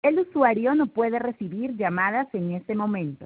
El usuario no puede recibir llamadas en este momento.